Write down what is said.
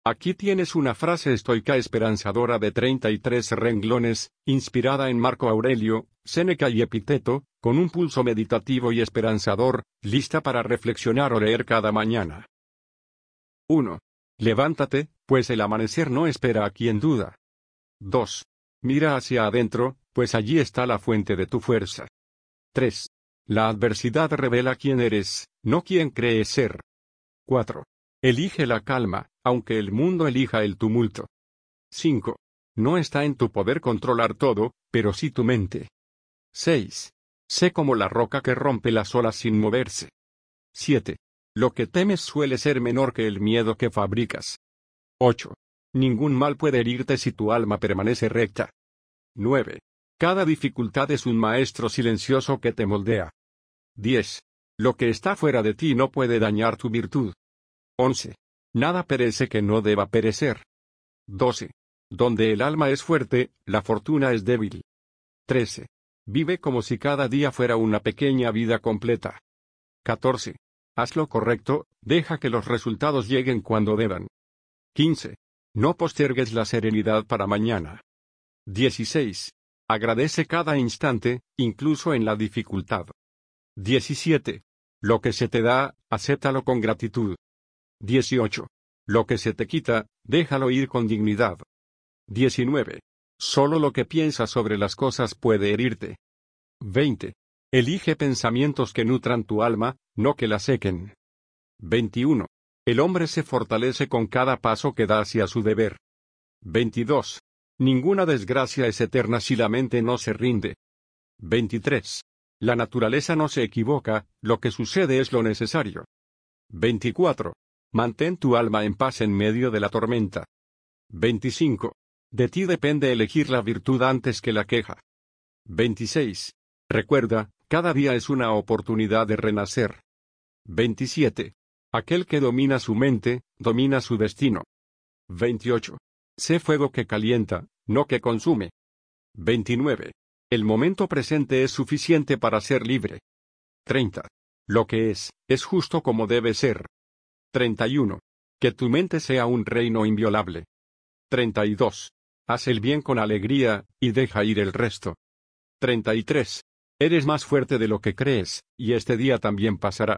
Aquí tienes una frase estoica esperanzadora de 33 renglones, inspirada en Marco Aurelio, Séneca y Epicteto, con un pulso meditativo y esperanzador, lista para reflexionar o leer cada mañana. 1. Levántate, pues el amanecer no espera a quien duda. 2. Mira hacia adentro, pues allí está la fuente de tu fuerza. 3. La adversidad revela quién eres, no quién crees ser. 4. Elige la calma, aunque el mundo elija el tumulto. 5. No está en tu poder controlar todo, pero sí tu mente. 6. Sé como la roca que rompe las olas sin moverse. 7. Lo que temes suele ser menor que el miedo que fabricas. 8. Ningún mal puede herirte si tu alma permanece recta. 9. Cada dificultad es un maestro silencioso que te moldea. 10. Lo que está fuera de ti no puede dañar tu virtud. 11. Nada perece que no deba perecer. 12. Donde el alma es fuerte, la fortuna es débil. 13. Vive como si cada día fuera una pequeña vida completa. 14. Haz lo correcto, deja que los resultados lleguen cuando deban. 15. No postergues la serenidad para mañana. 16. Agradece cada instante, incluso en la dificultad. 17. Lo que se te da, acéptalo con gratitud. 18. Lo que se te quita, déjalo ir con dignidad. 19. Solo lo que piensas sobre las cosas puede herirte. 20. Elige pensamientos que nutran tu alma, no que la sequen. 21. El hombre se fortalece con cada paso que da hacia su deber. 22. Ninguna desgracia es eterna si la mente no se rinde. 23. La naturaleza no se equivoca, lo que sucede es lo necesario. 24. Mantén tu alma en paz en medio de la tormenta. 25. De ti depende elegir la virtud antes que la queja. 26. Recuerda, cada día es una oportunidad de renacer. 27. Aquel que domina su mente, domina su destino. 28. Sé fuego que calienta, no que consume. 29. El momento presente es suficiente para ser libre. 30. Lo que es justo como debe ser. 31. Que tu mente sea un reino inviolable. 32. Haz el bien con alegría, y deja ir el resto. 33. Eres más fuerte de lo que crees, y este día también pasará.